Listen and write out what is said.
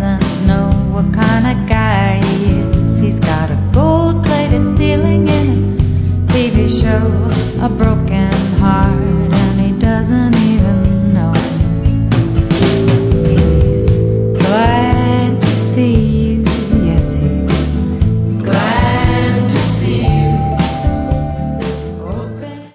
doesn't know what kind of guy he is. He's got a gold-plated ceiling in a TV show, a broken heart.